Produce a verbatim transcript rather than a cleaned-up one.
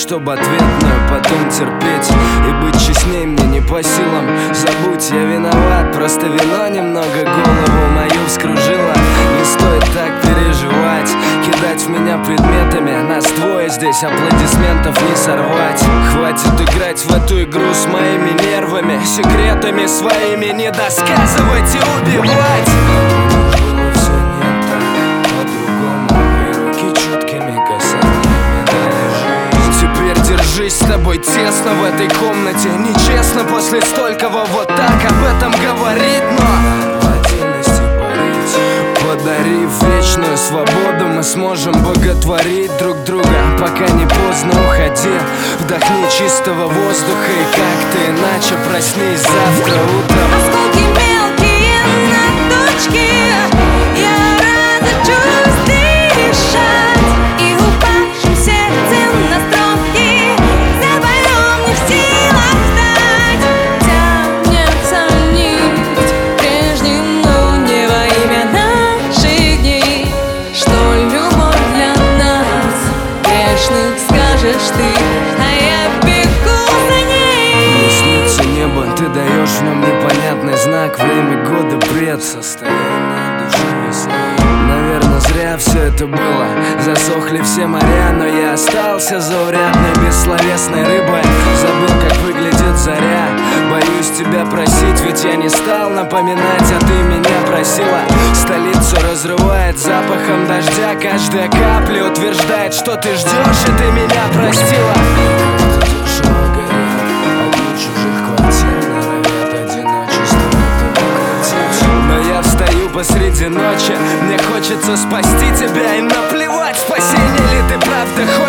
чтобы ответную потом терпеть и быть честней мне не по силам. Забудь, я виноват, просто вино немного голову мою вскружило. Не стоит так переживать, кидать в меня предметами. Нас двое здесь, аплодисментов не сорвать. Хватит играть в эту игру с моими нервами, секретами своими не досказывать и убивать. Было все не так, по-другому, и руки чуткими касаниями дали жизнь. Теперь держись, с тобой тесно в этой комнате. Нечестно после столького вот так об этом говорить, но в отдельности парить. Подарив вечную свободу, мы сможем боготворить друг друга. Пока не поздно, уходи, вдохни чистого воздуха. И как ты иначе, проснись завтра утром. Осколки мелкие ногточки, я разучусь дышать, и упавшим сердцем на строки запоем не в силах ждать. Тянется нить прежним, но не во имя наших дней. Что любовь для нас грешных, скажешь ты, а я бегу за ней. Мне снится небо, ты даешь в нем непонятный знак. Время года, бред, состояние души весны. Наверное, зря все это было. Засохли все моря, но я остался заурядной, бессловесной рыбой. Забыл, как выглядит заря. Боюсь тебя просить, ведь я не стал напоминать, а ты меня просила. Столицу разрывает запахом дождя. Каждая капля утверждает, что ты ждешь, и ты меня простила. Как-то душа горит, огни чужих квартир норовят одиночество укротить. Но я встаю посреди ночи, мне хочется спасти тебя, и наплевать, спасение ли ты правда хочешь.